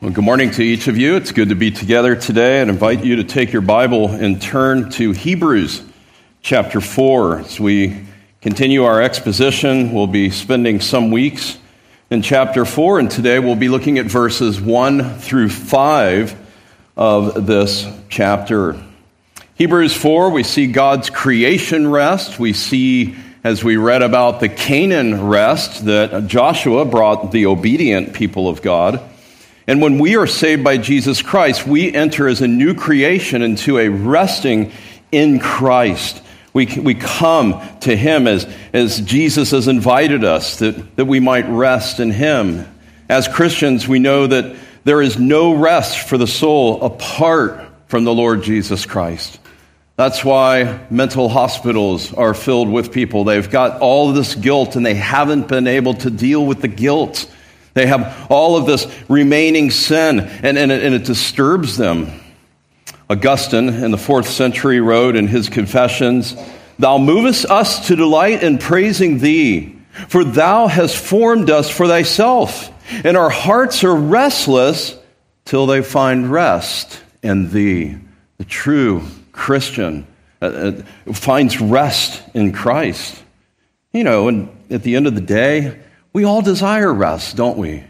Well, good morning to each of you. It's good to be together today. I'd invite you to take your Bible and turn to Hebrews chapter 4. As we continue our exposition, we'll be spending some weeks in chapter 4, and today we'll be looking at verses 1 through 5 of this chapter. Hebrews 4, we see God's creation rest. We see, as we read about the Canaan rest, that Joshua brought the obedient people of God. And when we are saved by Jesus Christ, we enter as a new creation into a resting in Christ. We come to Him as Jesus has invited us, that we might rest in Him. As Christians, we know that there is no rest for the soul apart from the Lord Jesus Christ. That's why mental hospitals are filled with people. They've got all of this guilt, and they haven't been able to deal with the guilt. They have all of this remaining sin, and it disturbs them. Augustine in the 4th century wrote in his Confessions, "Thou movest us to delight in praising Thee, for Thou hast formed us for Thyself, and our hearts are restless till they find rest in Thee." The true Christian finds rest in Christ. You know, and at the end of the day, we all desire rest, don't we?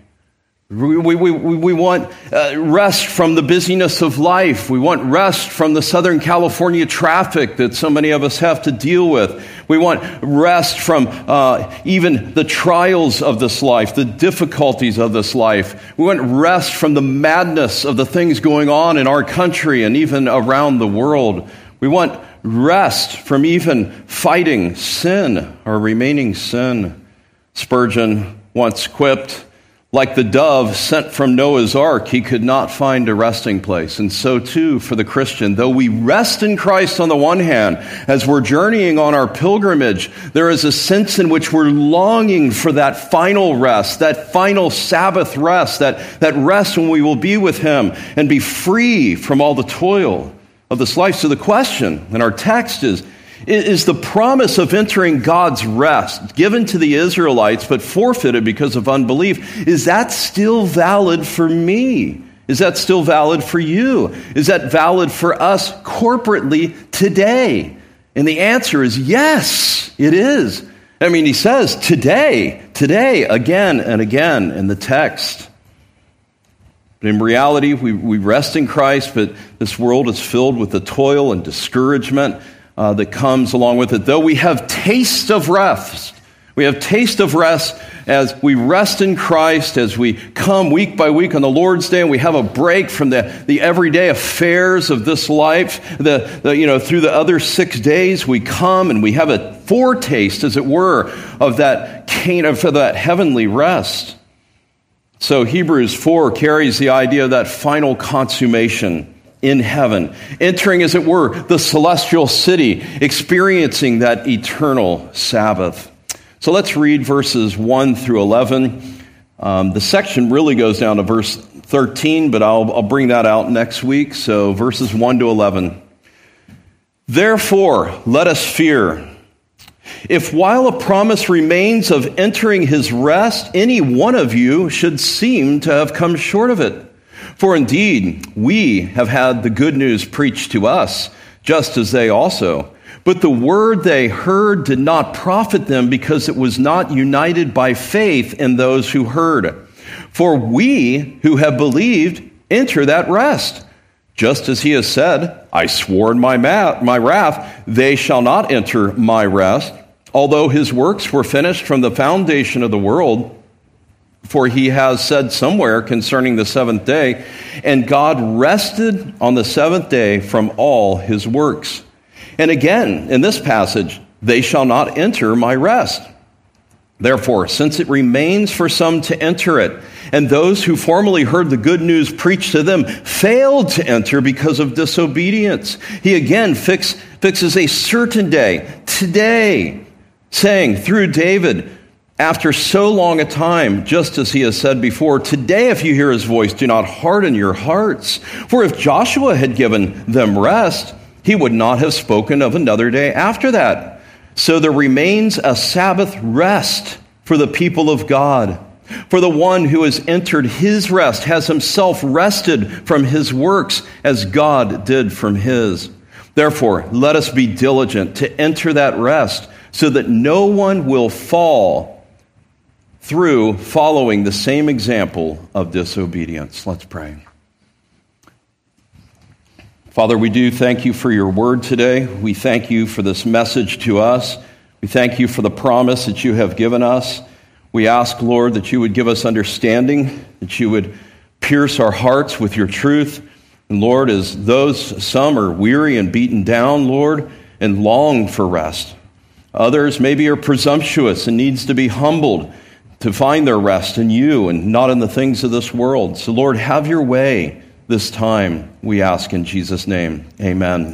We want rest from the busyness of life. We want rest from the Southern California traffic that so many of us have to deal with. We want rest from even the trials of this life, the difficulties of this life. We want rest from the madness of the things going on in our country and even around the world. We want rest from even fighting sin or remaining sin. Spurgeon once quipped, "Like the dove sent from Noah's ark, he could not find a resting place." And so too for the Christian, though we rest in Christ on the one hand, as we're journeying on our pilgrimage, there is a sense in which we're longing for that final rest, that final Sabbath rest, that rest when we will be with Him and be free from all the toil of this life. So the question in our text is the promise of entering God's rest given to the Israelites but forfeited because of unbelief, is that still valid for me? Is that still valid for you? Is that valid for us corporately today? And the answer is yes, it is. I mean, he says today, again and again in the text. But in reality, we rest in Christ, but this world is filled with the toil and discouragement that comes along with it. Though we have taste of rest, as we rest in Christ, as we come week by week on the Lord's Day, and we have a break from the everyday affairs of this life. Through the other 6 days, we come and we have a foretaste, as it were, of that heavenly rest. So Hebrews 4 carries the idea of that final consummation in heaven, entering, as it were, the celestial city, experiencing that eternal Sabbath. So let's read verses 1 through 11. The section really goes down to verse 13, but I'll bring that out next week. So verses 1 to 11. "Therefore, let us fear. If while a promise remains of entering His rest, any one of you should seem to have come short of it. For indeed, we have had the good news preached to us, just as they also. But the word they heard did not profit them, because it was not united by faith in those who heard. For we who have believed enter that rest. Just as He has said, I swore in my wrath, they shall not enter my rest, although His works were finished from the foundation of the world. For He has said somewhere concerning the seventh day, and God rested on the seventh day from all His works. And again, in this passage, they shall not enter my rest. Therefore, since it remains for some to enter it, and those who formerly heard the good news preached to them failed to enter because of disobedience, He again fixes a certain day, today, saying through David, after so long a time, just as He has said before, today if you hear His voice, do not harden your hearts. For if Joshua had given them rest, he would not have spoken of another day after that. So there remains a Sabbath rest for the people of God. For the one who has entered his rest has himself rested from his works as God did from his. Therefore, let us be diligent to enter that rest so that no one will fall through following the same example of disobedience. Let's pray. Father, we do thank you for your word today. We thank you for this message to us. We thank you for the promise that you have given us. We ask, Lord, that you would give us understanding, that you would pierce our hearts with your truth. And Lord, as some are weary and beaten down, Lord, and long for rest. Others maybe are presumptuous and needs to be humbled to find their rest in you and not in the things of this world. So Lord, have your way this time, we ask in Jesus' name. Amen.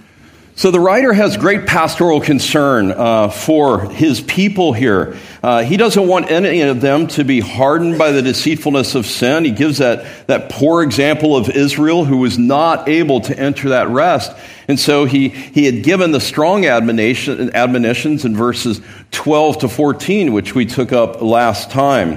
So the writer has great pastoral concern for his people here. He doesn't want any of them to be hardened by the deceitfulness of sin. He gives that poor example of Israel who was not able to enter that rest. And so he had given the strong admonitions in verses 12 to 14, which we took up last time.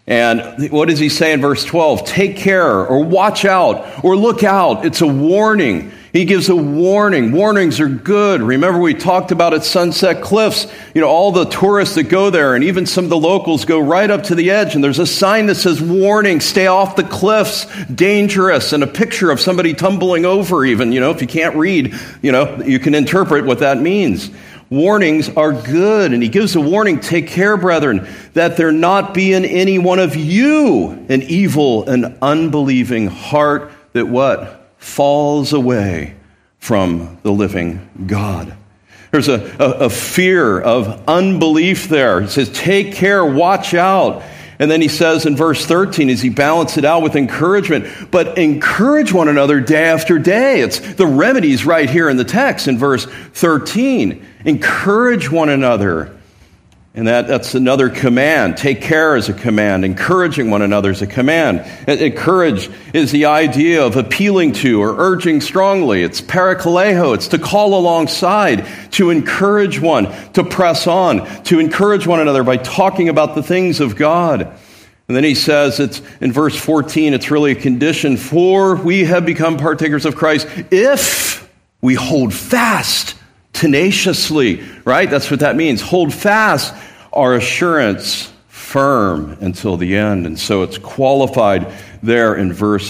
And what does he say in verse 12? Take care, or watch out, or look out. It's a warning. He gives a warning. Warnings are good. Remember, we talked about at Sunset Cliffs, all the tourists that go there, and even some of the locals go right up to the edge, and there's a sign that says, warning, stay off the cliffs, dangerous, and a picture of somebody tumbling over even. If you can't read, you can interpret what that means. Warnings are good, and he gives a warning, take care, brethren, that there not be in any one of you an evil and unbelieving heart that what? Falls away from the living God. There's a fear of unbelief there. He says, take care, watch out. And then he says in verse 13, as he balances it out with encouragement, but encourage one another day after day. It's the remedies right here in the text in verse 13. Encourage one another. And that's another command. Take care is a command. Encouraging one another is a command. Encourage is the idea of appealing to or urging strongly. It's parakaleo. It's to call alongside, to encourage one, to press on, to encourage one another by talking about the things of God. And then he says, it's in verse 14, it's really a condition, for we have become partakers of Christ if we hold fast tenaciously, right? That's what that means. Hold fast our assurance firm until the end. And so it's qualified there in verse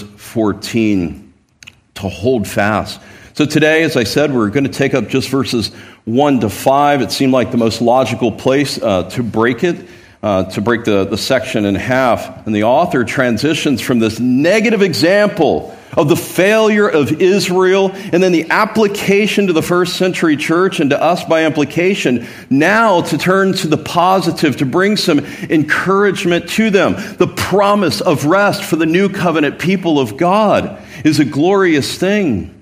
14 to hold fast. So today, as I said, we're going to take up just verses 1 to 5. It seemed like the most logical place to break it, to break the section in half. And the author transitions from this negative example of the failure of Israel, and then the application to the first century church and to us by implication, now to turn to the positive, to bring some encouragement to them. The promise of rest for the new covenant people of God is a glorious thing.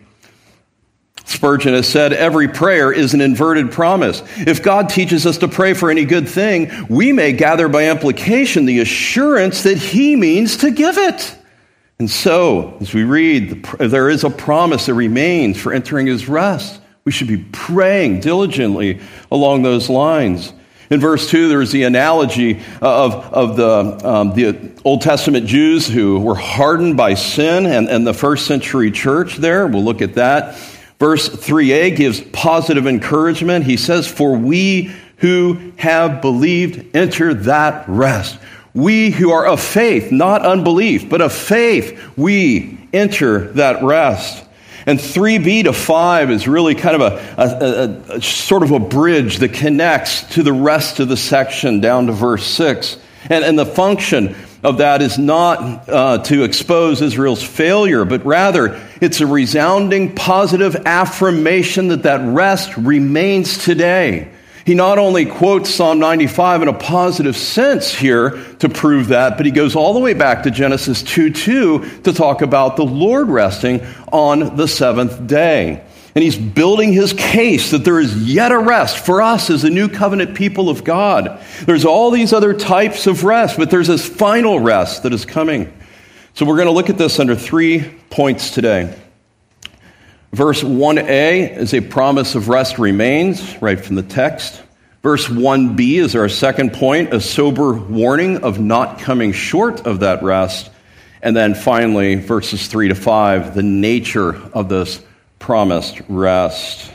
Spurgeon has said, every prayer is an inverted promise. If God teaches us to pray for any good thing, we may gather by implication the assurance that he means to give it. And so, as we read, there is a promise that remains for entering his rest. We should be praying diligently along those lines. In verse 2, there's the analogy of the Old Testament Jews who were hardened by sin and the first century church there. We'll look at that. Verse 3a gives positive encouragement. He says, for we who have believed enter that rest. We who are of faith, not unbelief, but of faith, we enter that rest. And 3b to 5 is really kind of a sort of a bridge that connects to the rest of the section down to verse 6. And the function of that is not to expose Israel's failure, but rather it's a resounding positive affirmation that rest remains today. He not only quotes Psalm 95 in a positive sense here to prove that, but he goes all the way back to Genesis 2:2 to talk about the Lord resting on the seventh day. And he's building his case that there is yet a rest for us as the new covenant people of God. There's all these other types of rest, but there's this final rest that is coming. So we're going to look at this under 3 points today. Verse 1a is a promise of rest remains, right from the text. Verse 1b is our second point, a sober warning of not coming short of that rest. And then finally, verses 3 to 5, the nature of this promised rest.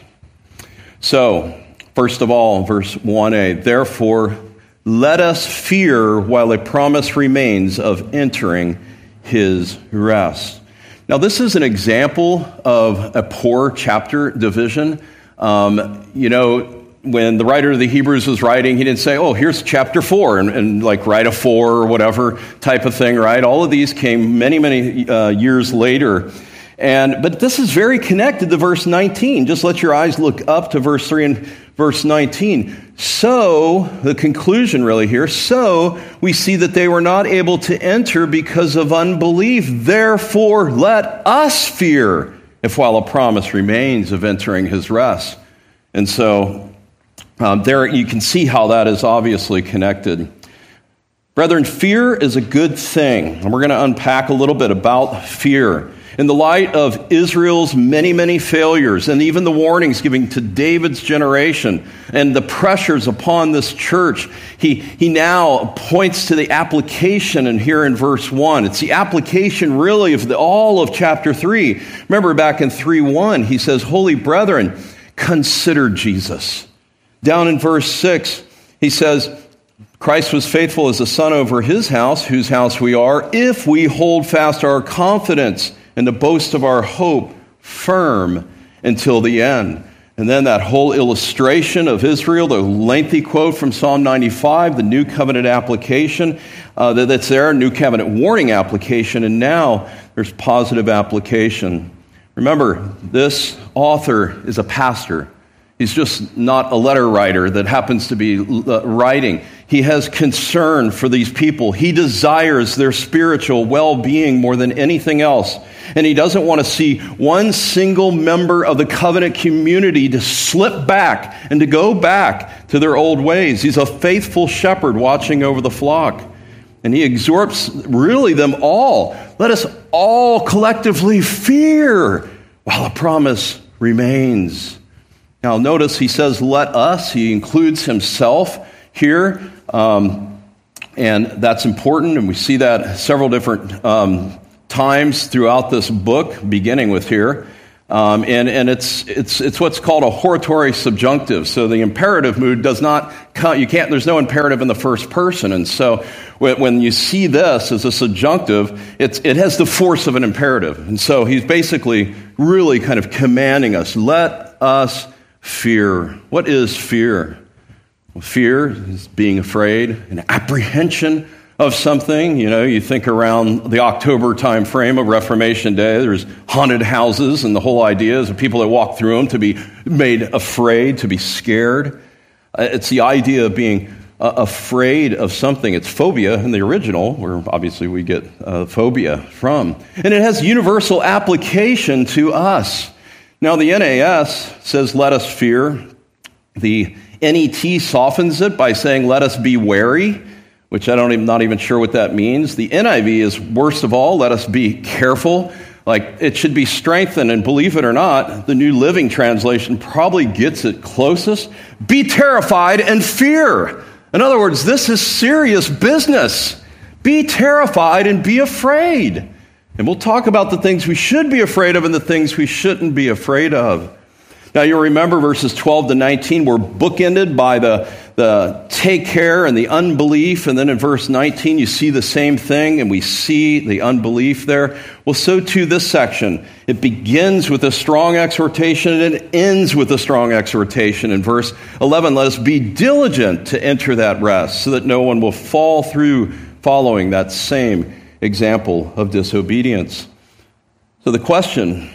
So, first of all, verse 1a, therefore, let us fear while a promise remains of entering his rest. Now, this is an example of a poor chapter division. When the writer of the Hebrews was writing, he didn't say, oh, here's chapter 4, and like write a 4 or whatever type of thing, right? All of these came many, many years later. But this is very connected to verse 19. Just let your eyes look up to verse 3 and verse 19. So, the conclusion really here, so we see that they were not able to enter because of unbelief. Therefore, let us fear if while a promise remains of entering his rest. And so, there you can see how that is obviously connected. Brethren, fear is a good thing. And we're going to unpack a little bit about fear. In the light of Israel's many, many failures, and even the warnings given to David's generation, and the pressures upon this church, he now points to the application, and here in verse 1. It's the application really of all of chapter 3. Remember back in 3:1, he says, Holy brethren, consider Jesus. Down in verse 6, he says, Christ was faithful as a son over his house, whose house we are, if we hold fast our confidence and the boast of our hope firm until the end. And then that whole illustration of Israel, the lengthy quote from Psalm 95, the New Covenant application that's there, New Covenant warning application, and now there's positive application. Remember, this author is a pastor. He's just not a letter writer that happens to be writing. He has concern for these people. He desires their spiritual well-being more than anything else. And he doesn't want to see one single member of the covenant community to slip back and to go back to their old ways. He's a faithful shepherd watching over the flock. And he exhorts really them all. Let us all collectively fear while a promise remains. Now, notice he says, let us. He includes himself here. And that's important. And we see that several different times throughout this book, beginning with here. And it's what's called a hortatory subjunctive. So the imperative mood does not count. There's no imperative in the first person. And so when you see this as a subjunctive, it has the force of an imperative. And so he's basically really kind of commanding us, let us fear. What is fear? Well, fear is being afraid, an apprehension of something. You think around the October time frame of Reformation Day, there's haunted houses, and the whole idea is of people that walk through them to be made afraid, to be scared. It's the idea of being afraid of something. It's phobia in the original, where obviously we get phobia from. And it has universal application to us. Now, the NAS says, let us fear. The NET softens it by saying, let us be wary, which not even sure what that means. The NIV is, worst of all, let us be careful. Like, it should be strengthened, and believe it or not, the New Living Translation probably gets it closest. Be terrified and fear. In other words, this is serious business. Be terrified and be afraid. And we'll talk about the things we should be afraid of and the things we shouldn't be afraid of. Now, you'll remember verses 12 to 19 were bookended by the take care and the unbelief. And then in verse 19, you see the same thing, and we see the unbelief there. Well, so too this section. It begins with a strong exhortation, and it ends with a strong exhortation. In verse 11, let us be diligent to enter that rest, so that no one will fall through following that same example of disobedience. So the question,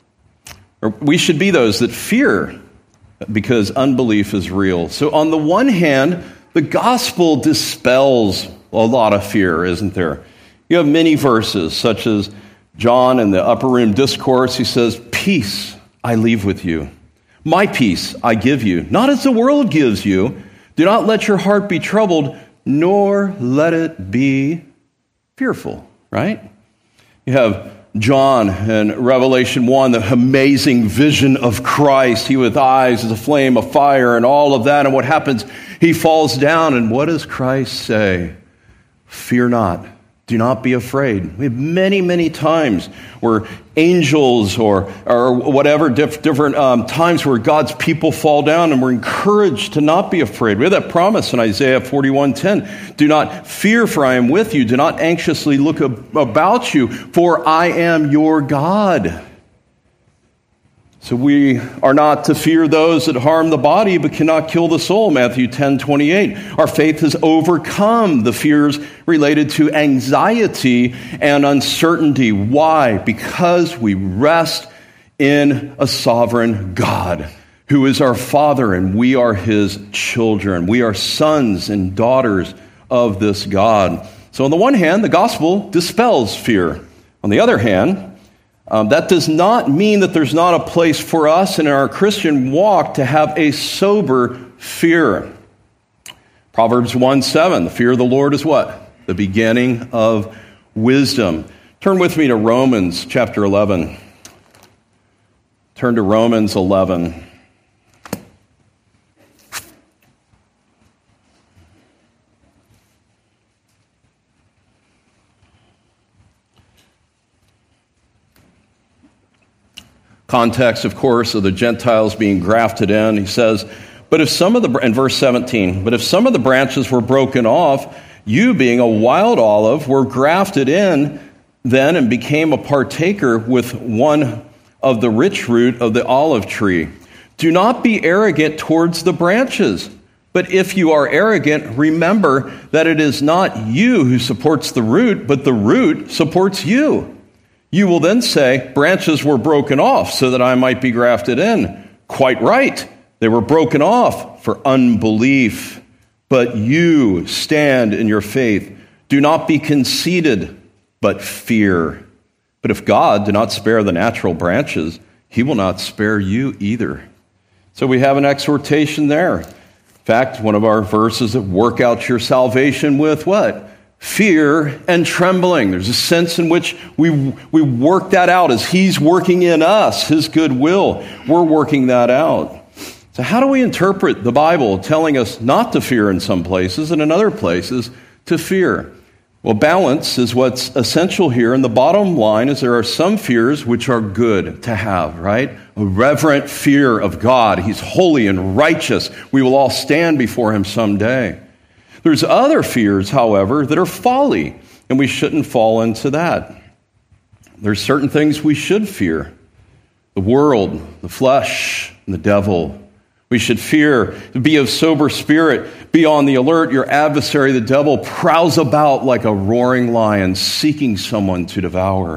we should be those that fear because unbelief is real. So on the one hand, the gospel dispels a lot of fear, isn't there? You have many verses, such as John in the upper room discourse. He says, peace I leave with you. My peace I give you. Not as the world gives you. Do not let your heart be troubled, nor let it be fearful, right? You have John in Revelation 1, the amazing vision of Christ. He with eyes as a flame of fire and all of that. And what happens? He falls down. And what does Christ say? Fear not. Do not be afraid. We have many, many times where angels or whatever different times where God's people fall down and we're encouraged to not be afraid. We have that promise in Isaiah 41:10. Do not fear, for I am with you. Do not anxiously look about you, for I am your God. So we are not to fear those that harm the body but cannot kill the soul, Matthew 10:28. Our faith has overcome the fears related to anxiety and uncertainty. Why? Because we rest in a sovereign God who is our Father and we are His children. We are sons and daughters of this God. So on the one hand, the gospel dispels fear. On the other hand, that does not mean that there's not a place for us in our Christian walk to have a sober fear. Proverbs 1:7, the fear of the Lord is what? The beginning of wisdom. Turn with me to Romans chapter 11. Turn to Romans 11. Context, of course, of the Gentiles being grafted in. He says, but if some of the, in verse 17, but if some of the branches were broken off, you being a wild olive were grafted in then and became a partaker with one of the rich root of the olive tree. Do not be arrogant towards the branches, but if you are arrogant, remember that it is not you who supports the root, but the root supports you. You will then say, branches were broken off so that I might be grafted in. Quite right. They were broken off for unbelief. But you stand in your faith. Do not be conceited, but fear. But if God did not spare the natural branches, He will not spare you either. So we have an exhortation there. In fact, one of our verses that work out your salvation with what? Fear and trembling. There's a sense in which we work that out as He's working in us, His good will. We're working that out. So how do we interpret the Bible telling us not to fear in some places and in other places to fear? Well, balance is what's essential here. And the bottom line is there are some fears which are good to have, right? A reverent fear of God. He's holy and righteous. We will all stand before Him someday. There's other fears, however, that are folly, and we shouldn't fall into that. There's certain things we should fear. The world, the flesh, and the devil. We should fear, be of sober spirit, be on the alert. Your adversary, the devil, prowls about like a roaring lion, seeking someone to devour.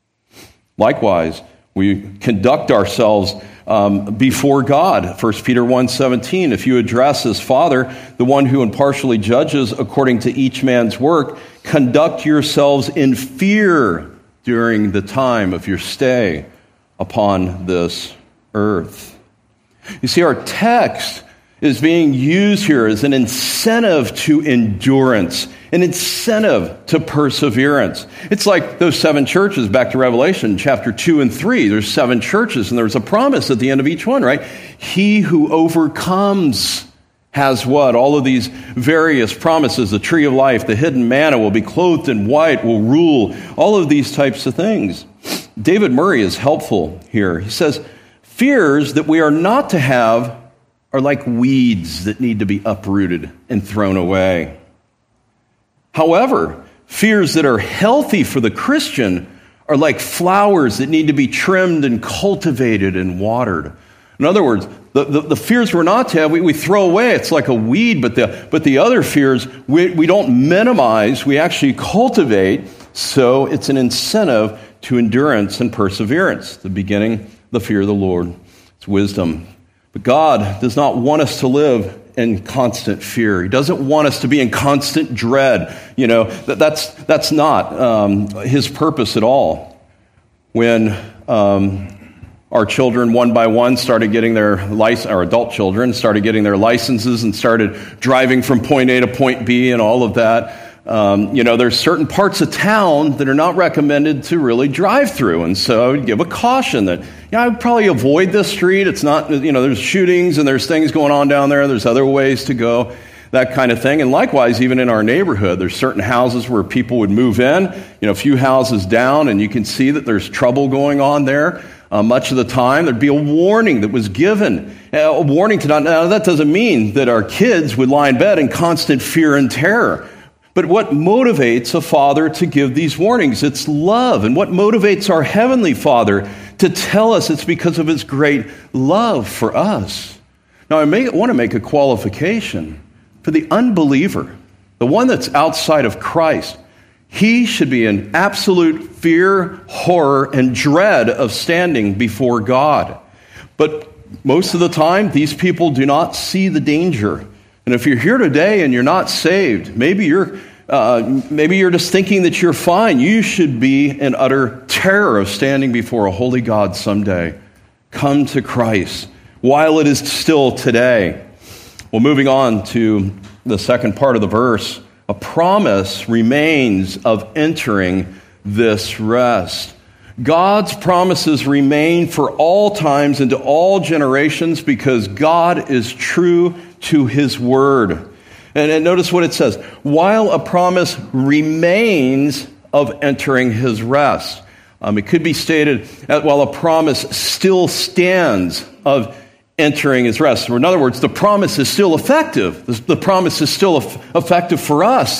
Likewise, we conduct ourselves before God. 1 Peter 1:17, if you address as Father, the one who impartially judges according to each man's work, conduct yourselves in fear during the time of your stay upon this earth. You see, our text is being used here as an incentive to endurance, an incentive to perseverance. It's like those 7 churches, back to Revelation, chapter 2 and 3. There's 7 churches, and there's a promise at the end of each one, right? He who overcomes has what? All of these various promises. The tree of life, the hidden manna, will be clothed in white, will rule, all of these types of things. David Murray is helpful here. He says, fears that we are not to have are like weeds that need to be uprooted and thrown away. However, fears that are healthy for the Christian are like flowers that need to be trimmed and cultivated and watered. In other words, the fears we're not to have, we throw away. It's like a weed, but the other fears, we don't minimize, we actually cultivate. So it's an incentive to endurance and perseverance. The beginning, the fear of the Lord. It's wisdom. But God does not want us to live in constant fear. He doesn't want us to be in constant dread. You know, that's not His purpose at all. When our children, one by one, started getting their license, our adult children started getting their licenses and started driving from point A to point B and all of that, There's certain parts of town that are not recommended to really drive through. And so I would give a caution that, I would probably avoid this street. It's not, there's shootings and there's things going on down there. There's other ways to go, that kind of thing. And likewise, even in our neighborhood, there's certain houses where people would move in, a few houses down, and you can see that there's trouble going on there. Much of the time, there'd be a warning that was given. A warning to not, now that doesn't mean that our kids would lie in bed in constant fear and terror. But what motivates a father to give these warnings? It's love. And what motivates our Heavenly Father to tell us it's because of His great love for us? Now, I want to make a qualification. For the unbeliever, the one that's outside of Christ, he should be in absolute fear, horror, and dread of standing before God. But most of the time, these people do not see the danger. And if you're here today and you're not saved, maybe you're just thinking that you're fine. You should be in utter terror of standing before a holy God someday. Come to Christ while it is still today. Well, moving on to the second part of the verse, a promise remains of entering this rest. God's promises remain for all times and to all generations because God is true to His word. And notice what it says, while a promise remains of entering His rest. It could be stated, while a promise still stands of entering His rest. Or in other words, the promise is still effective. The promise is still effective for us.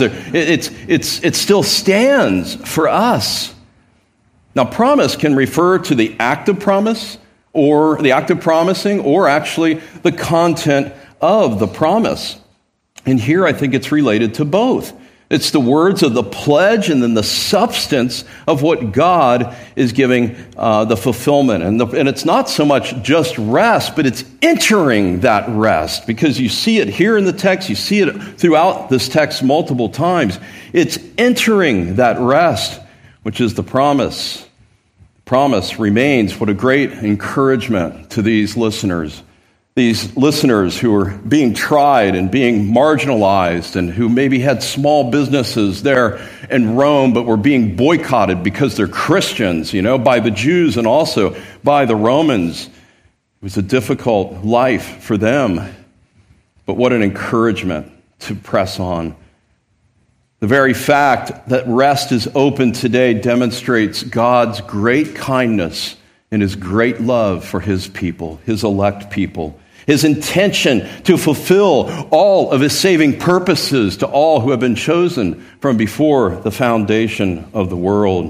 It still stands for us. Now, promise can refer to the act of promise, or the act of promising, or actually the content of the promise. And here I think it's related to both. It's the words of the pledge and then the substance of what God is giving the fulfillment. And it's not so much just rest, but it's entering that rest. Because you see it here in the text, you see it throughout this text multiple times. It's entering that rest, which is the promise. The promise remains. What a great encouragement to these listeners. These listeners who are being tried and being marginalized and who maybe had small businesses there in Rome but were being boycotted because they're Christians, by the Jews and also by the Romans. It was a difficult life for them, but what an encouragement to press on. The very fact that rest is open today demonstrates God's great kindness and His great love for His people, His elect people. His intention to fulfill all of His saving purposes to all who have been chosen from before the foundation of the world.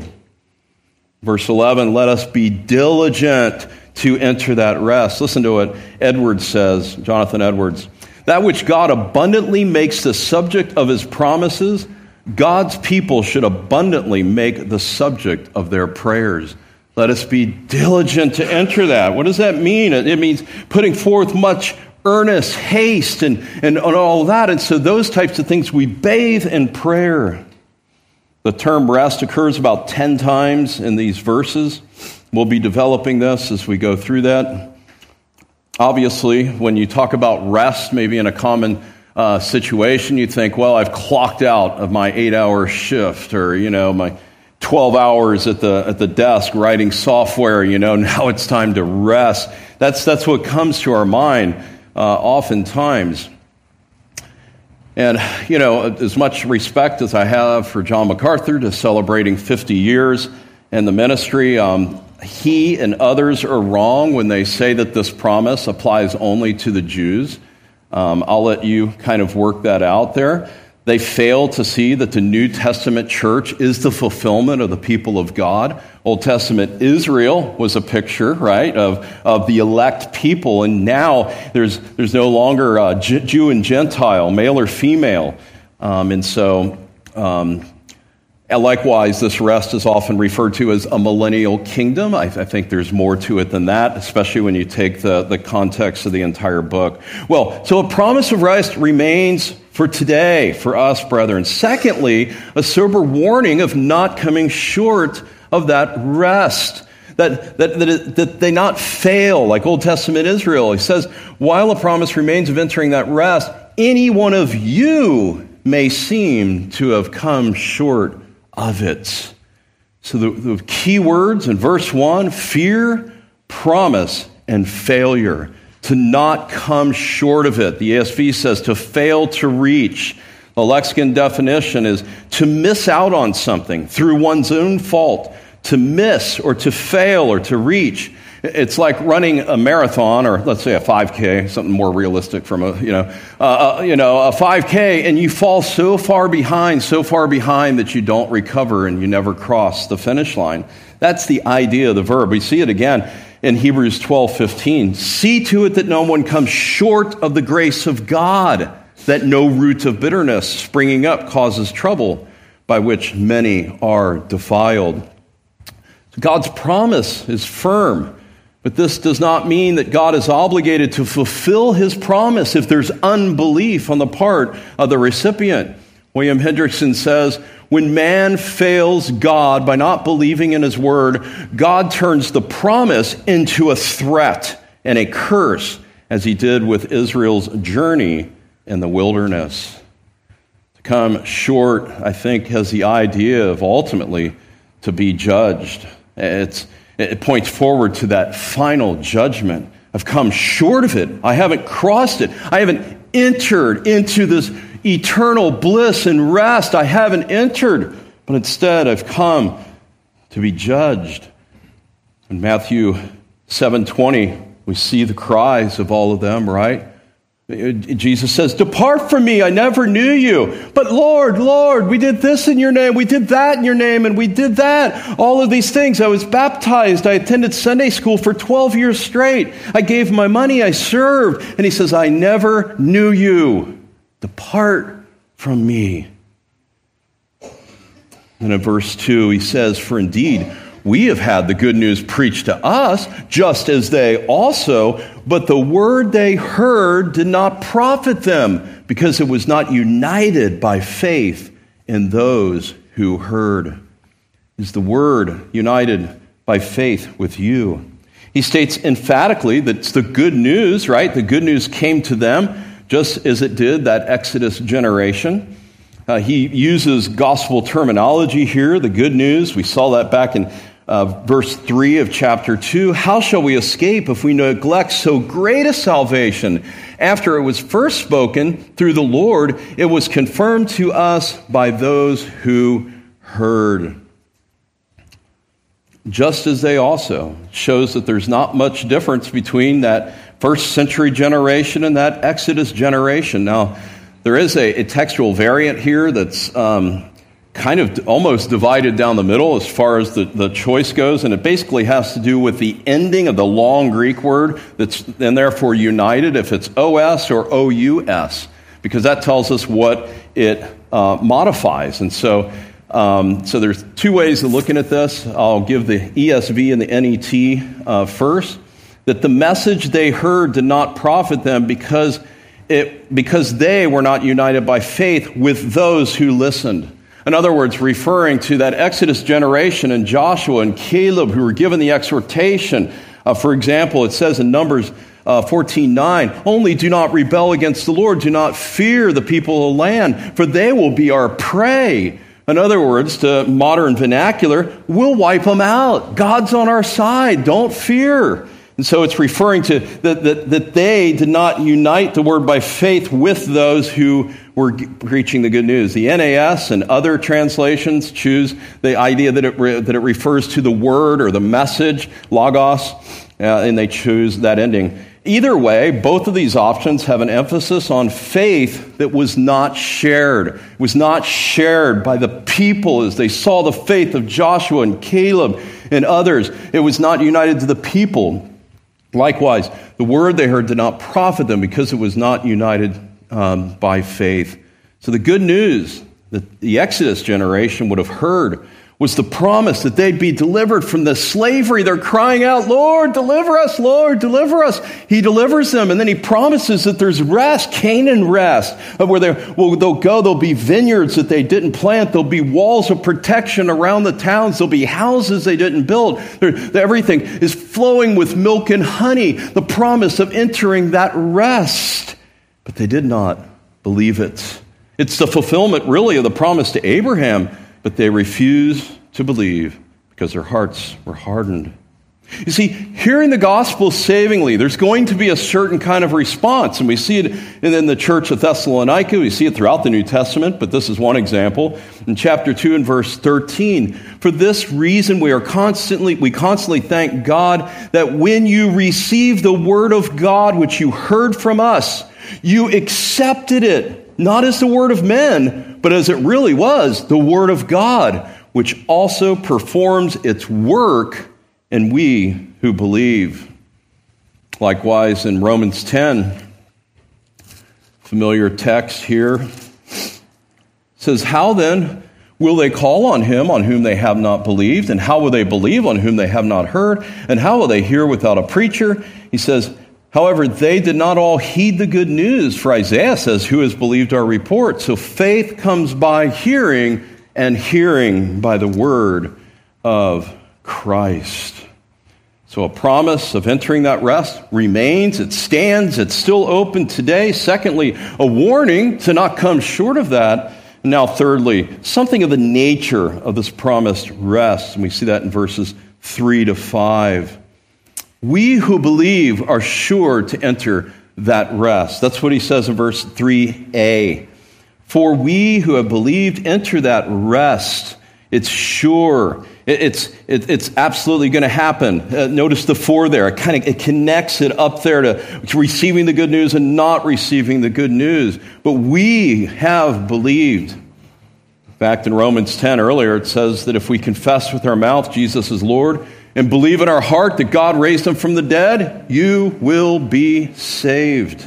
Verse 11, let us be diligent to enter that rest. Listen to what Edwards says, Jonathan Edwards. That which God abundantly makes the subject of His promises, God's people should abundantly make the subject of their prayers. Let us be diligent to enter that. What does that mean? It means putting forth much earnest haste and all that. And so those types of things we bathe in prayer. The term rest occurs about 10 times in these verses. We'll be developing this as we go through that. Obviously, when you talk about rest, maybe in a common situation, you think, well, I've clocked out of my 8-hour shift or, my 12 hours at the desk writing software, now it's time to rest. That's what comes to our mind oftentimes. And, as much respect as I have for John MacArthur to celebrating 50 years in the ministry, he and others are wrong when they say that this promise applies only to the Jews. I'll let you kind of work that out there. They fail to see that the New Testament church is the fulfillment of the people of God. Old Testament Israel was a picture, right, of the elect people, and now there's no longer Jew and Gentile, male or female, and so likewise, this rest is often referred to as a millennial kingdom. I think there's more to it than that, especially when you take the context of the entire book. Well, so a promise of rest remains for today, for us, brethren. Secondly, a sober warning of not coming short of that rest, that they not fail, like Old Testament Israel. He says, while a promise remains of entering that rest, any one of you may seem to have come short of it. So the key words in verse 1, fear, promise, and failure. To not come short of it. The ESV says to fail to reach. The lexicon definition is to miss out on something through one's own fault. To miss or to fail or to reach. It's like running a marathon, or let's say a 5K, something more realistic from a 5K, and you fall so far behind that you don't recover and you never cross the finish line. That's the idea of the verb. We see it again in Hebrews 12:15. See to it that no one comes short of the grace of God, that no root of bitterness springing up causes trouble, by which many are defiled. God's promise is firm. But this does not mean that God is obligated to fulfill his promise if there's unbelief on the part of the recipient. William Hendrickson says, when man fails God by not believing in his word, God turns the promise into a threat and a curse, as he did with Israel's journey in the wilderness. To come short, I think, has the idea of ultimately to be judged. It points forward to that final judgment. I've come short of it. I haven't crossed it. I haven't entered into this eternal bliss and rest. I haven't entered, but instead I've come to be judged. In Matthew 7:20, we see the cries of all of them, right? Jesus says, depart from me, I never knew you. But Lord, Lord, we did this in your name, we did that in your name, and we did that. All of these things. I was baptized. I attended Sunday school for 12 years straight. I gave my money. I served. And he says, I never knew you. Depart from me. And in verse 2, he says, for indeed, we have had the good news preached to us, just as they also, but the word they heard did not profit them, because it was not united by faith in those who heard. Is the word united by faith with you? He states emphatically that it's the good news, right? The good news came to them, just as it did that Exodus generation. He uses gospel terminology here, the good news. We saw that back in verse 3 of chapter 2. How shall we escape if we neglect so great a salvation? After it was first spoken through the Lord, it was confirmed to us by those who heard. Just as they also, shows that there's not much difference between that first century generation and that Exodus generation. Now, there is a textual variant here that's kind of almost divided down the middle as far as the choice goes, and it basically has to do with the ending of the long Greek word that's and therefore united, if it's os or ous, because that tells us what it modifies. And so there's two ways of looking at this. I'll give the ESV and the NET first. That the message they heard did not profit them because they were not united by faith with those who listened. In other words, referring to that Exodus generation and Joshua and Caleb who were given the exhortation. For example, it says in Numbers 14:9, only do not rebel against the Lord, do not fear the people of the land, for they will be our prey. In other words, to modern vernacular, we'll wipe them out. God's on our side, don't fear. And so it's referring to that they did not unite the word by faith with those who were preaching the good news. The NAS and other translations choose the idea that it refers to the word or the message, logos, and they choose that ending. Either way, both of these options have an emphasis on faith that was not shared. It was not shared by the people as they saw the faith of Joshua and Caleb and others. It was not united to the people. Likewise, the word they heard did not profit them because it was not united by faith. So the good news that the Exodus generation would have heard was the promise that they'd be delivered from the slavery. They're crying out, Lord, deliver us, Lord, deliver us. He delivers them, and then he promises that there's rest, Canaan rest, where they'll go. There'll be vineyards that they didn't plant. There'll be walls of protection around the towns. There'll be houses they didn't build. Everything is flowing with milk and honey, the promise of entering that rest. But they did not believe it. It's the fulfillment, really, of the promise to Abraham, but they refuse to believe because their hearts were hardened. You see, hearing the gospel savingly, there's going to be a certain kind of response, and we see it in the church of Thessalonica. We see it throughout the New Testament, but this is one example. In chapter 2 and verse 13, for this reason we constantly thank God that when you received the word of God, which you heard from us, you accepted it, not as the word of men, but as it really was, the word of God, which also performs its work in we who believe. Likewise, in Romans 10, familiar text here, says, how then will they call on him on whom they have not believed? And how will they believe on whom they have not heard? And how will they hear without a preacher? He says, however, they did not all heed the good news, for Isaiah says, who has believed our report? So faith comes by hearing, and hearing by the word of Christ. So a promise of entering that rest remains, it stands, it's still open today. Secondly, a warning to not come short of that. And now thirdly, something of the nature of this promised rest. And we see that in verses 3 to 5. We who believe are sure to enter that rest. That's what he says in verse 3a. For we who have believed enter that rest. It's sure. It's absolutely going to happen. Notice the for there. It connects it up there to receiving the good news and not receiving the good news. But we have believed. In fact, in Romans 10 earlier, it says that if we confess with our mouth Jesus is Lord and believe in our heart that God raised him from the dead, you will be saved.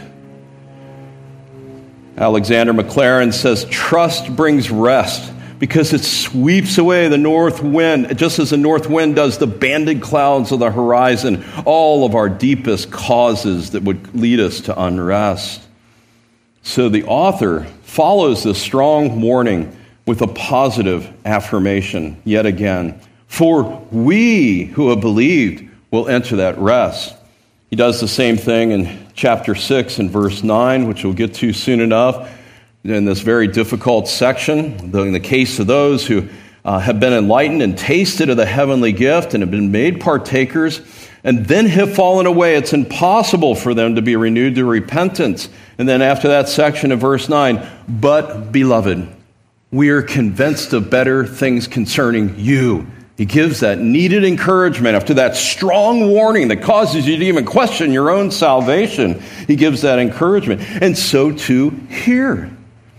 Alexander Maclaren says, trust brings rest because it sweeps away the north wind, just as the north wind does the banded clouds of the horizon, all of our deepest causes that would lead us to unrest. So the author follows this strong warning with a positive affirmation yet again. For we who have believed will enter that rest. He does the same thing in chapter 6 and verse 9, which we'll get to soon enough, in this very difficult section. In the case of those who have been enlightened and tasted of the heavenly gift and have been made partakers and then have fallen away, it's impossible for them to be renewed to repentance. And then after that section of verse 9, but beloved, we are convinced of better things concerning you. He gives that needed encouragement after that strong warning that causes you to even question your own salvation. He gives that encouragement. And so too here.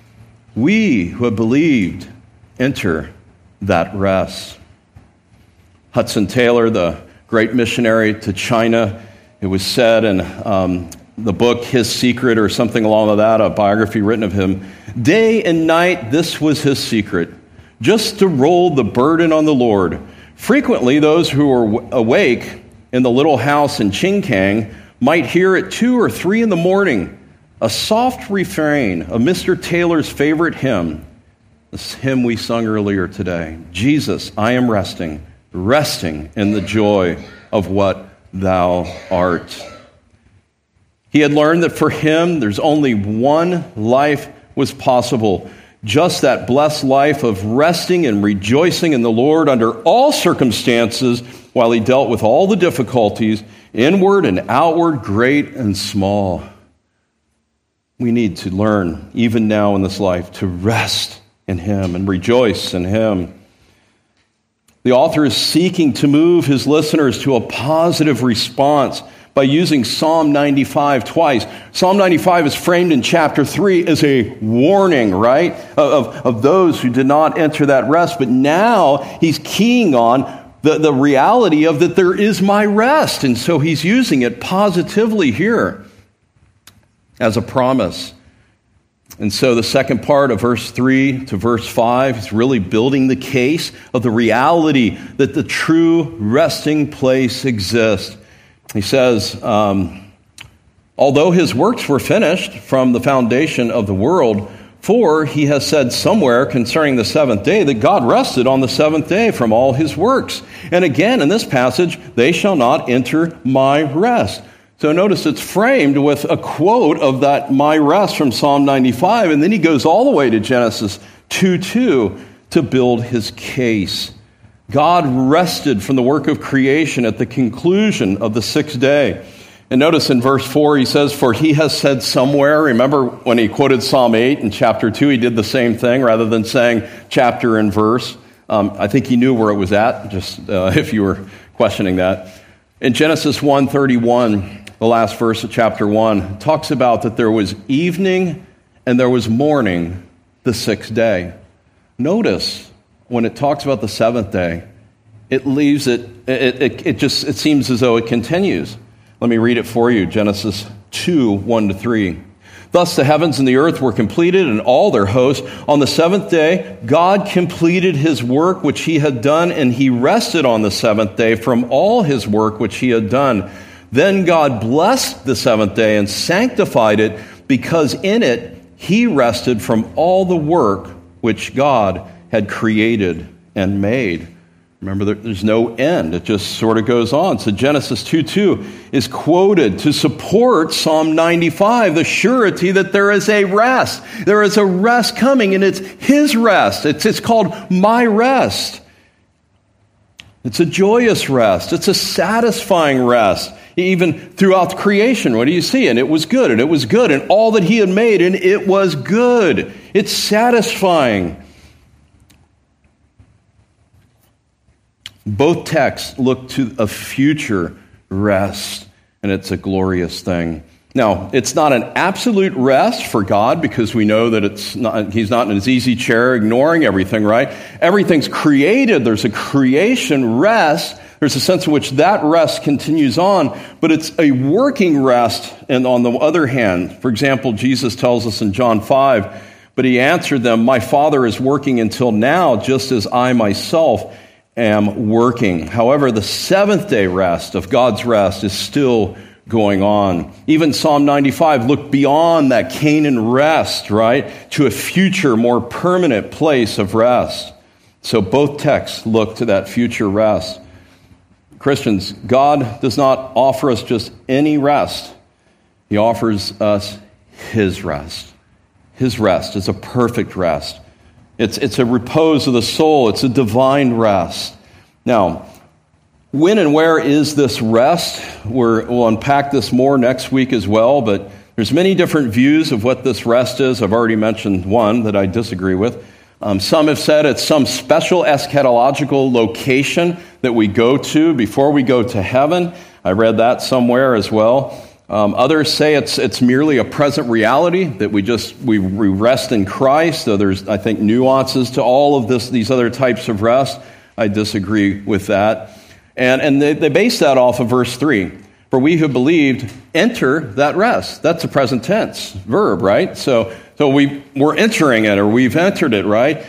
We who have believed enter that rest. Hudson Taylor, the great missionary to China, it was said in the book His Secret or something along that, a biography written of him, day and night this was his secret, just to roll the burden on the Lord. Frequently, those who were awake in the little house in Qingkang might hear at 2 or 3 in the morning a soft refrain of Mr. Taylor's favorite hymn, this hymn we sung earlier today. Jesus, I am resting in the joy of what thou art. He had learned that for him, there's only one life was possible. Just that blessed life of resting and rejoicing in the Lord under all circumstances while he dealt with all the difficulties, inward and outward, great and small. We need to learn, even now in this life, to rest in him and rejoice in him. The author is seeking to move his listeners to a positive response by using Psalm 95 twice. Psalm 95 is framed in chapter 3 as a warning, right, of those who did not enter that rest. But now he's keying on the reality of that there is my rest. And so he's using it positively here as a promise. And so the second part of verse 3 to verse 5 is really building the case of the reality that the true resting place exists. He says, although his works were finished from the foundation of the world, for he has said somewhere concerning the seventh day that God rested on the seventh day from all his works. And again in this passage, they shall not enter my rest. So notice it's framed with a quote of that my rest from Psalm 95, and then he goes all the way to Genesis 2:2 to build his case. God rested from the work of creation at the conclusion of the sixth day. And notice in verse 4, he says, for he has said somewhere, remember when he quoted Psalm 8 in chapter 2, he did the same thing rather than saying chapter and verse. I think he knew where it was at, just if you were questioning that. In Genesis 1:31, the last verse of chapter 1, talks about that there was evening and there was morning the sixth day. Notice when it talks about the seventh day, it leaves it seems as though it continues. Let me read it for you. Genesis 2:1-3. Thus the heavens and the earth were completed and all their hosts. On the seventh day, God completed his work which he had done, and he rested on the seventh day from all his work which he had done. Then God blessed the seventh day and sanctified it, because in it he rested from all the work which God had created and made. Remember, there's no end. It just sort of goes on. So Genesis 2:2 is quoted to support Psalm 95, the surety that there is a rest. There is a rest coming, and it's his rest. It's called my rest. It's a joyous rest. It's a satisfying rest. Even throughout creation, what do you see? And it was good, and it was good, and all that he had made, and it was good. It's satisfying. Both texts look to a future rest, and it's a glorious thing. Now, it's not an absolute rest for God, because we know that he's not in his easy chair ignoring everything, right? Everything's created. There's a creation rest. There's a sense in which that rest continues on, but it's a working rest. And on the other hand, for example, Jesus tells us in John 5, but he answered them, my Father is working until now, just as I myself am working. However, the seventh day rest of God's rest is still going on. Even Psalm 95 looked beyond that Canaan rest, right, to a future, more permanent place of rest. So both texts look to that future rest. Christians, God does not offer us just any rest. He offers us his rest. His rest is a perfect rest. It's a repose of the soul. It's a divine rest. Now, when and where is this rest? We'll unpack this more next week as well, but there's many different views of what this rest is. I've already mentioned one that I disagree with. Some have said it's some special eschatological location that we go to before we go to heaven. I read that somewhere as well. Others say it's merely a present reality that we rest in Christ. So there's, I think, nuances to all of these other types of rest. I disagree with that. And they base that off of verse 3. For we who believed enter that rest. That's a present tense verb, right? So we're entering it, or we've entered it, right?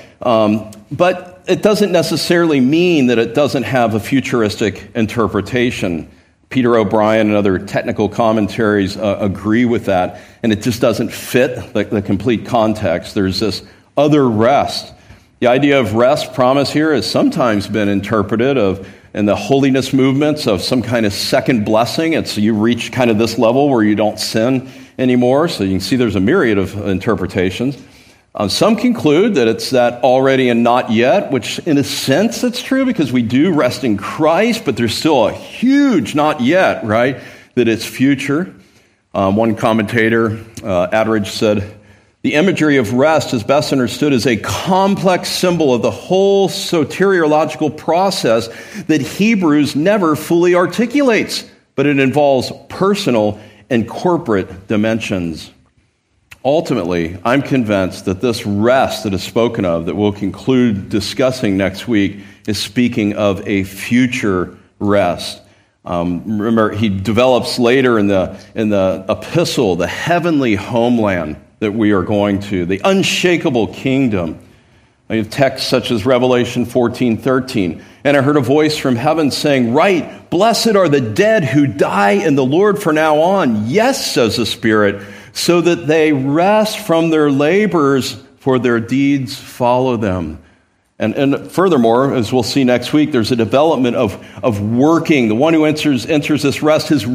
But it doesn't necessarily mean that it doesn't have a futuristic interpretation. Peter O'Brien and other technical commentaries agree with that, and it just doesn't fit the complete context. There's this other rest. The idea of rest promise here has sometimes been interpreted in the holiness movements of some kind of second blessing. It's you reach kind of this level where you don't sin anymore. So you can see there's a myriad of interpretations. Some conclude that it's that already and not yet, which in a sense it's true because we do rest in Christ, but there's still a huge not yet, right? That it's future. One commentator, Atteridge, said, the imagery of rest is best understood as a complex symbol of the whole soteriological process that Hebrews never fully articulates, but it involves personal and corporate dimensions. Ultimately, I'm convinced that this rest that is spoken of, that we'll conclude discussing next week, is speaking of a future rest. Remember, he develops later in the epistle the heavenly homeland that we are going to, the unshakable kingdom. I have texts such as Revelation 14:13. And I heard a voice from heaven saying, "Right, blessed are the dead who die in the Lord from now on. Yes, says the Spirit, so that they rest from their labors, for their deeds follow them." And furthermore, as we'll see next week, there's a development of working. The one who enters this rest is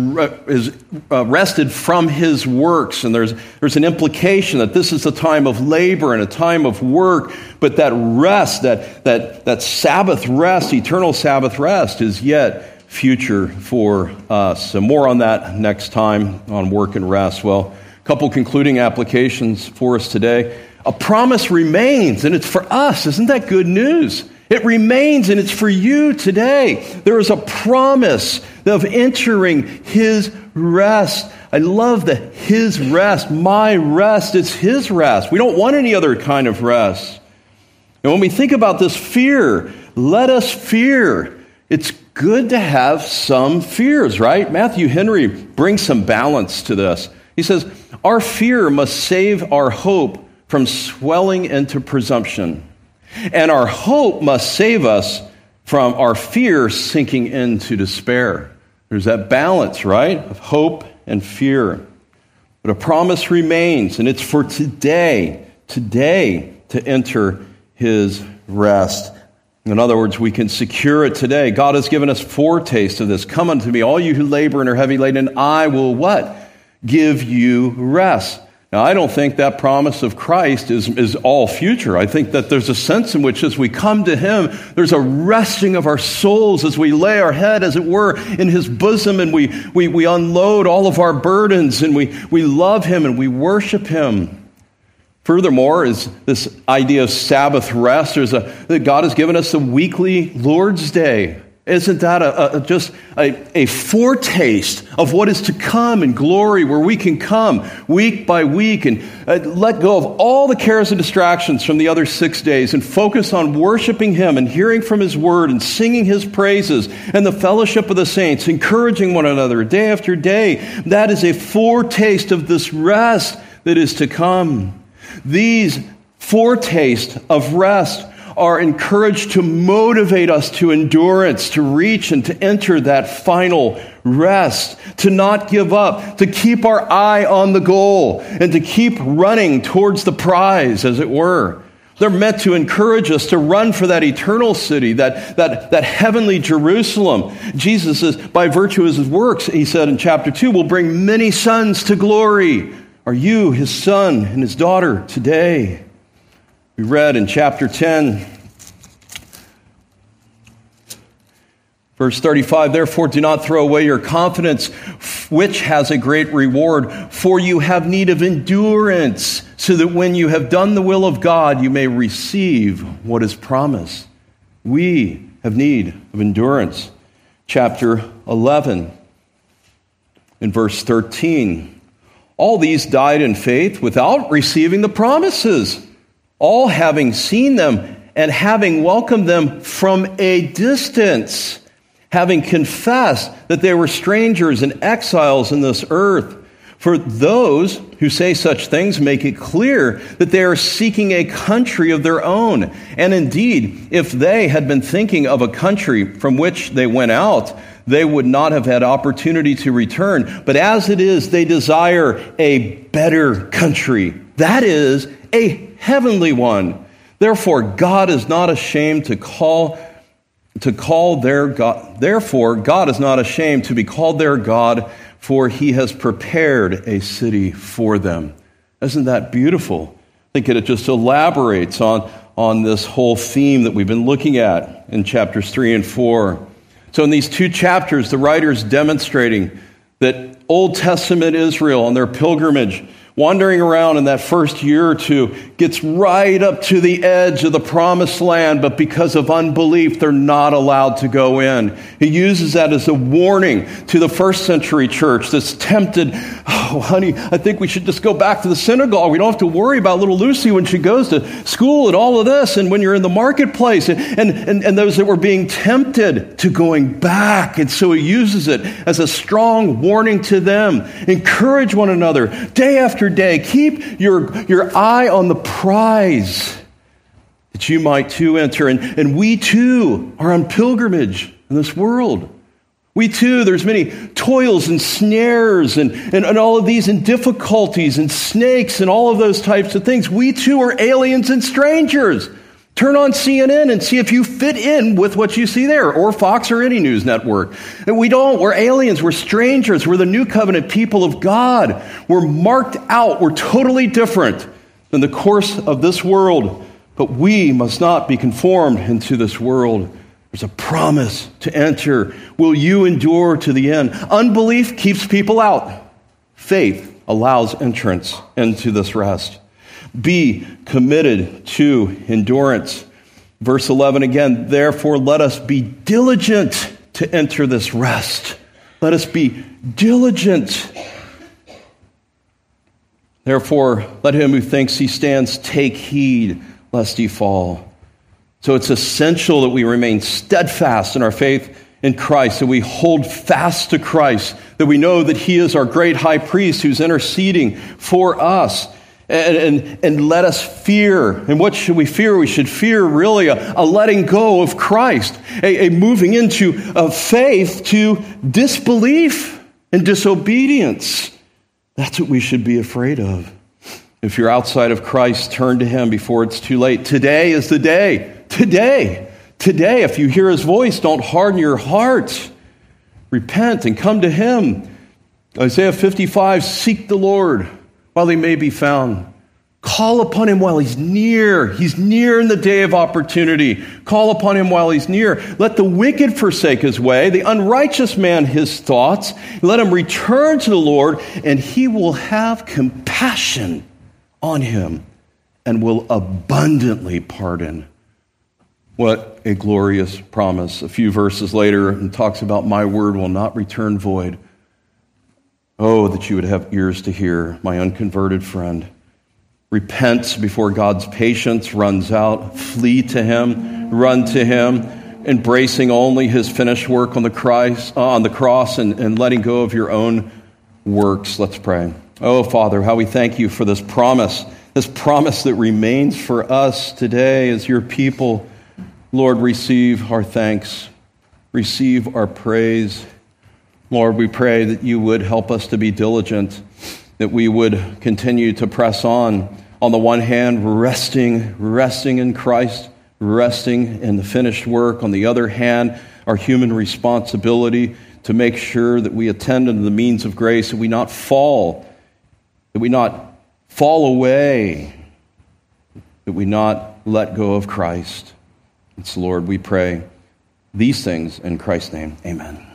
rested from his works. And there's an implication that this is a time of labor and a time of work. But that rest, that Sabbath rest, eternal Sabbath rest, is yet future for us. So more on that next time on work and rest. Well, a couple concluding applications for us today. A promise remains, and it's for us. Isn't that good news? It remains, and it's for you today. There is a promise of entering his rest. I love the his rest. My rest is his rest. We don't want any other kind of rest. And when we think about this fear, let us fear. It's good to have some fears, right? Matthew Henry brings some balance to this. He says, our fear must save our hope from swelling into presumption. And our hope must save us from our fear sinking into despair. There's that balance, right, of hope and fear. But a promise remains, and it's for today to enter his rest. In other words, we can secure it today. God has given us foretaste of this. Come unto me, all you who labor and are heavy laden, and I will what? Give you rest. Now, I don't think that promise of Christ is all future. I think that there's a sense in which as we come to him, there's a resting of our souls as we lay our head, as it were, in his bosom, and we unload all of our burdens, and we love him and we worship him. Furthermore, is this idea of Sabbath rest. That God has given us a weekly Lord's Day. Isn't that just a foretaste of what is to come in glory, where we can come week by week and let go of all the cares and distractions from the other 6 days and focus on worshiping him and hearing from his word and singing his praises and the fellowship of the saints, encouraging one another day after day. That is a foretaste of this rest that is to come. These foretastes of rest are encouraged to motivate us to endurance, to reach and to enter that final rest, to not give up, to keep our eye on the goal, and to keep running towards the prize, as it were. They're meant to encourage us to run for that eternal city, that heavenly Jerusalem. Jesus is, by virtue of his works, he said in chapter 2, will bring many sons to glory. Are you his son and his daughter today? We read in chapter 10, verse 35, therefore do not throw away your confidence, which has a great reward, for you have need of endurance, so that when you have done the will of God, you may receive what is promised. We have need of endurance. Chapter 11, in verse 13, all these died in faith without receiving the promises, all having seen them and having welcomed them from a distance, having confessed that they were strangers and exiles in this earth. For those who say such things make it clear that they are seeking a country of their own. And indeed, if they had been thinking of a country from which they went out, they would not have had opportunity to return. But as it is, they desire a better country. That is, a heavenly one. Therefore, God is not ashamed to call their God. Therefore, God is not ashamed to be called their God, for he has prepared a city for them. Isn't that beautiful? I think it just elaborates on this whole theme that we've been looking at in chapters 3 and 4. So in these two chapters, the writer is demonstrating that Old Testament Israel on their pilgrimage, wandering around in that first year or two, gets right up to the edge of the promised land, but because of unbelief, they're not allowed to go in. He uses that as a warning to the first century church that's tempted, oh, honey, I think we should just go back to the synagogue. We don't have to worry about little Lucy when she goes to school and all of this, and when you're in the marketplace, and those that were being tempted to going back. And so he uses it as a strong warning to them. Encourage one another day after day. Keep your eye on the prize that you might too enter. And we too are on pilgrimage in this world. We too, there's many toils and snares and all of these and difficulties and snakes and all of those types of things. We too are aliens and strangers. Turn on CNN and see if you fit in with what you see there, or Fox or any news network. And we don't. We're aliens. We're strangers. We're the new covenant people of God. We're marked out. We're totally different than the course of this world. But we must not be conformed into this world. There's a promise to enter. Will you endure to the end? Unbelief keeps people out. Faith allows entrance into this rest. Be committed to endurance. Verse 11 again, therefore let us be diligent to enter this rest. Let us be diligent. Therefore, let him who thinks he stands take heed lest he fall. So it's essential that we remain steadfast in our faith in Christ, that we hold fast to Christ, that we know that he is our great high priest who's interceding for us. And let us fear. And what should we fear? We should fear really a letting go of Christ, a moving into faith to disbelief and disobedience. That's what we should be afraid of. If you're outside of Christ, turn to him before it's too late. Today is the day. Today, if you hear his voice, don't harden your heart. Repent and come to him. Isaiah 55, seek the Lord while he may be found. Call upon him while he's near. He's near in the day of opportunity. Call upon him while he's near. Let the wicked forsake his way, the unrighteous man his thoughts. Let him return to the Lord, and he will have compassion on him and will abundantly pardon. What a glorious promise. A few verses later, it talks about my word will not return void. Oh, that you would have ears to hear, my unconverted friend. Repent before God's patience runs out. Flee to him. Run to him. Embracing only his finished work on the cross and letting go of your own works. Let's pray. Oh, Father, how we thank you for this promise that remains for us today as your people. Lord, receive our thanks. Receive our praise. Lord, we pray that you would help us to be diligent, that we would continue to press on the one hand, resting in Christ, resting in the finished work. On the other hand, our human responsibility to make sure that we attend unto the means of grace, that we not fall away, that we not let go of Christ. It's, Lord, we pray these things in Christ's name. Amen.